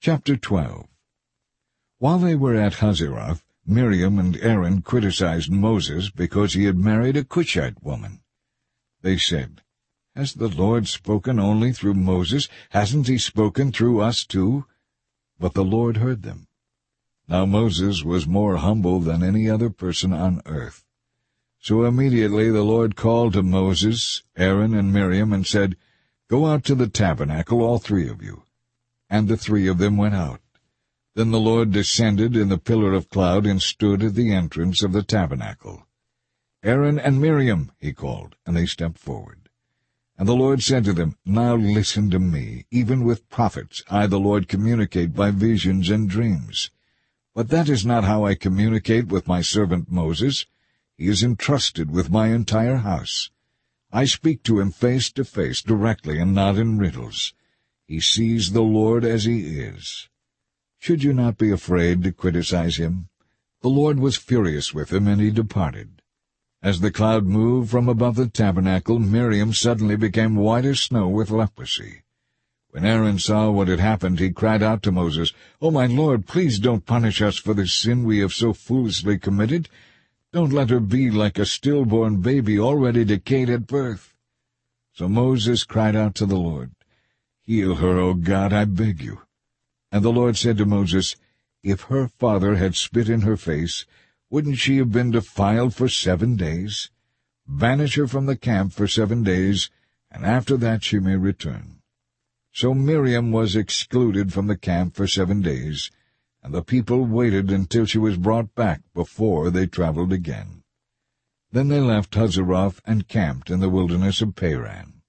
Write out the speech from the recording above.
Chapter 12. While they were at Hazeroth, Miriam and Aaron criticized Moses because he had married a Cushite woman. They said, "Has the Lord spoken only through Moses? Hasn't he spoken through us too?" But the Lord heard them. Now Moses was more humble than any other person on earth. So immediately the Lord called to Moses, Aaron, and Miriam, and said, "Go out to the tabernacle, all three of you." And the three of them went out. Then the Lord descended in the pillar of cloud and stood at the entrance of the tabernacle. "Aaron and Miriam," he called, and they stepped forward. And the Lord said to them, "Now listen to me. Even with prophets I, the Lord, communicate by visions and dreams. But that is not how I communicate with my servant Moses. He is entrusted with my entire house. I speak to him face to face, directly, and not in riddles. He sees the Lord as he is. Should you not be afraid to criticize him?" The Lord was furious with him, and he departed. As the cloud moved from above the tabernacle, Miriam suddenly became white as snow with leprosy. When Aaron saw what had happened, he cried out to Moses, "Oh, my Lord, please don't punish us for the sin we have so foolishly committed. Don't let her be like a stillborn baby already decayed at birth." So Moses cried out to the Lord, "Heal her, O God, I beg you." And the Lord said to Moses, "If her father had spit in her face, wouldn't she have been defiled for 7 days? Banish her from the camp for 7 days, and after that she may return." So Miriam was excluded from the camp for 7 days, and the people waited until she was brought back before they traveled again. Then they left Hazeroth and camped in the wilderness of Paran.